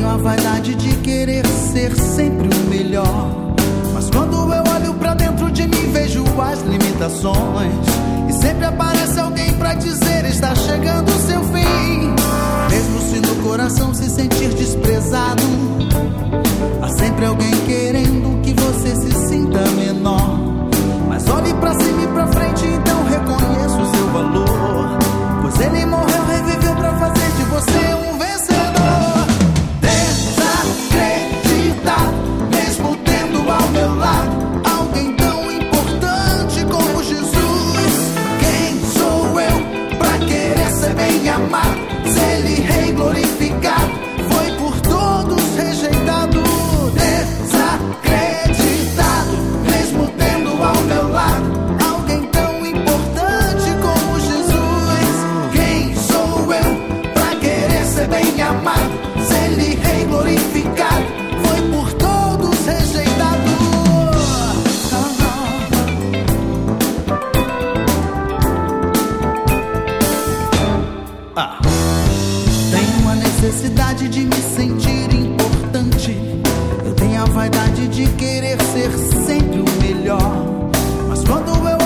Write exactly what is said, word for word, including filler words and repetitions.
a vaidade de querer ser sempre o melhor, mas quando eu olho pra dentro de mim vejo as limitações, e sempre aparece alguém pra dizer está chegando o seu fim. Mesmo se no coração se sentir desprezado, há sempre alguém querendo que você se sinta menor. Mas olhe pra cima e pra frente, então reconheça o seu valor, pois ele morreu, reviveu pra fazer de você um vencedor. Desacreditar, mesmo tendo ao meu lado alguém tão importante como Jesus. Quem sou eu pra querer ser bem amado, se ele rei glorificado foi por todos rejeitado? Desacreditado, mesmo tendo ao meu lado alguém tão importante como Jesus. Quem sou eu pra querer ser bem amado, se ele rei glorificado foi por todos rejeitado? Ah. Tenho a necessidade de me sentir importante, eu tenho a vaidade de querer ser sempre o melhor, mas quando eu